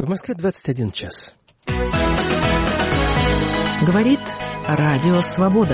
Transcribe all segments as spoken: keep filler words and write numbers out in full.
В Москве двадцать один час. Говорит Радио Свобода.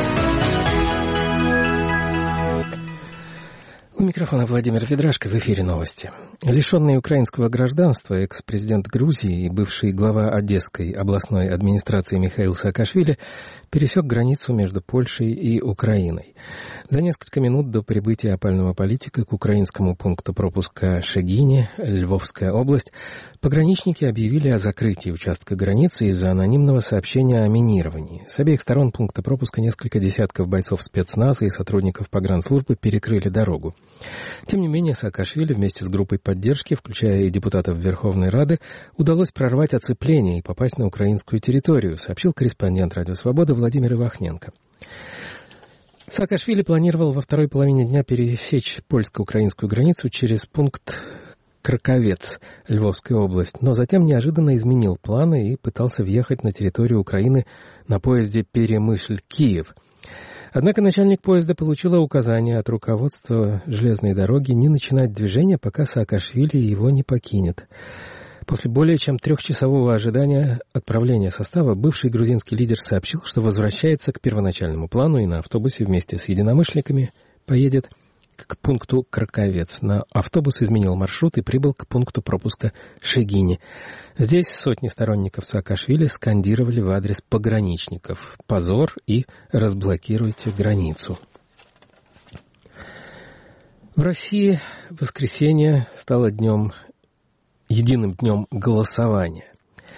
У микрофона Владимир Ведрашко, в эфире новости. Лишенный украинского гражданства экс-президент Грузии и бывший глава Одесской областной администрации Михаил Саакашвили пересек границу между Польшей и Украиной. За несколько минут до прибытия опального политика к украинскому пункту пропуска Шегине, Львовская область, пограничники объявили о закрытии участка границы из-за анонимного сообщения о минировании. С обеих сторон пункта пропуска несколько десятков бойцов спецназа и сотрудников погранслужбы перекрыли дорогу. Тем не менее, Саакашвили вместе с группой поддержки, включая и депутатов Верховной Рады, удалось прорвать оцепление и попасть на украинскую территорию, сообщил корреспондент Радио Свобода Владимир Ивахненко. Саакашвили планировал во второй половине дня пересечь польско-украинскую границу через пункт Краковец, Львовская область, но затем неожиданно изменил планы и пытался въехать на территорию Украины на поезде Перемышль-Киев. Однако начальник поезда получила указание от руководства железной дороги не начинать движение, пока Саакашвили его не покинет. После более чем трехчасового ожидания отправления состава бывший грузинский лидер сообщил, что возвращается к первоначальному плану и на автобусе вместе с единомышленниками поедет к пункту Краковец. На автобус изменил маршрут и прибыл к пункту пропуска Шегине. Здесь сотни сторонников Саакашвили скандировали в адрес пограничников «Позор» и «Разблокируйте границу». В России воскресенье стало днем, единым днем голосования.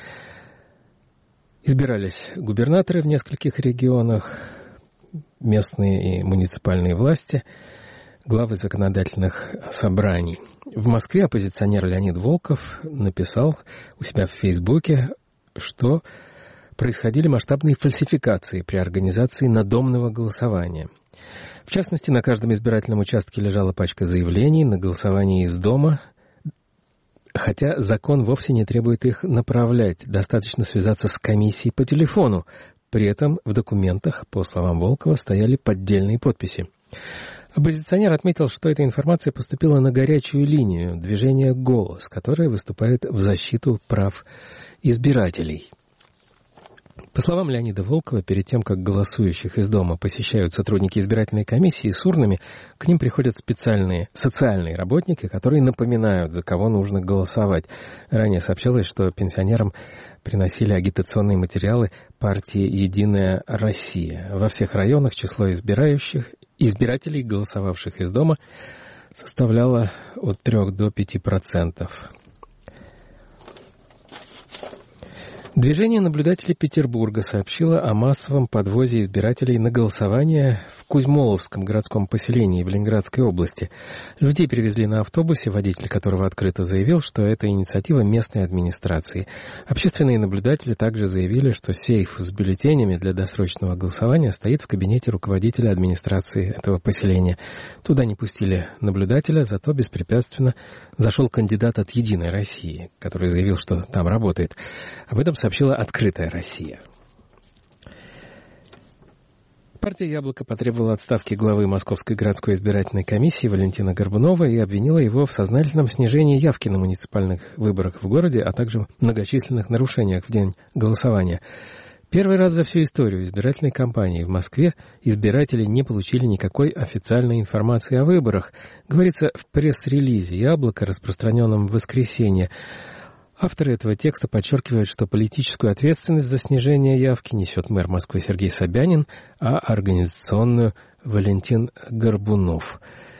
Избирались губернаторы в нескольких регионах, местные и муниципальные власти, главы законодательных собраний. В Москве оппозиционер Леонид Волков написал у себя в Фейсбуке, что происходили масштабные фальсификации при организации надомного голосования. В частности, на каждом избирательном участке лежала пачка заявлений на голосование из дома, хотя закон вовсе не требует их направлять, достаточно связаться с комиссией по телефону. При этом в документах, по словам Волкова, стояли поддельные подписи. Оппозиционер отметил, что эта информация поступила на горячую линию движения «Голос», которое выступает в защиту прав избирателей. По словам Леонида Волкова, перед тем, как голосующих из дома посещают сотрудники избирательной комиссии с урнами, к ним приходят специальные социальные работники, которые напоминают, за кого нужно голосовать. Ранее сообщалось, что пенсионерам приносили агитационные материалы партии «Единая Россия». Во всех районах число избирающих, избирателей, голосовавших из дома, составляло от трех до пяти процентов. Движение наблюдателей Петербурга сообщило о массовом подвозе избирателей на голосование в Кузьмоловском городском поселении в Ленинградской области. Людей привезли на автобусе, водитель которого открыто заявил, что это инициатива местной администрации. Общественные наблюдатели также заявили, что сейф с бюллетенями для досрочного голосования стоит в кабинете руководителя администрации этого поселения. Туда не пустили наблюдателя, зато беспрепятственно зашел кандидат от «Единой России», который заявил, что там работает. Об этом сообщила «Открытая Россия». Партия «Яблоко» потребовала отставки главы Московской городской избирательной комиссии Валентина Горбунова и обвинила его в сознательном снижении явки на муниципальных выборах в городе, а также многочисленных нарушениях в день голосования. Первый раз за всю историю избирательной кампании в Москве избиратели не получили никакой официальной информации о выборах, говорится в пресс-релизе «Яблоко», распространенном в воскресенье. Авторы этого текста подчеркивают, что политическую ответственность за снижение явки несет мэр Москвы Сергей Собянин, а организационную — Валентин Горбунов.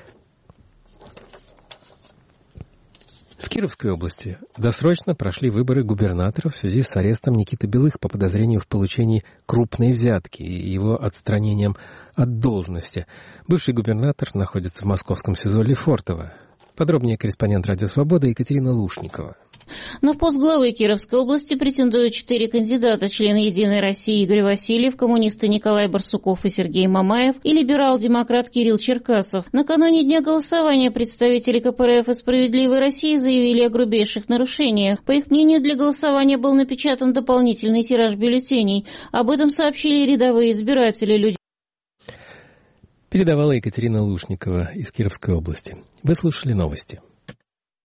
В Кировской области досрочно прошли выборы губернатора в связи с арестом Никиты Белых по подозрению в получении крупной взятки и его отстранением от должности. Бывший губернатор находится в московском СИЗО Лефортово. Подробнее корреспондент «Радио Свобода» Екатерина Лушникова. На пост главы Кировской области претендуют четыре кандидата: член «Единой России» Игорь Васильев, коммунисты Николай Барсуков и Сергей Мамаев и либерал-демократ Кирилл Черкасов. Накануне дня голосования представители ка пэ эр эф и «Справедливой России» заявили о грубейших нарушениях. По их мнению, для голосования был напечатан дополнительный тираж бюллетеней. Об этом сообщили рядовые избиратели. Люди Передавала Екатерина Лушникова из Кировской области. Вы слушали новости.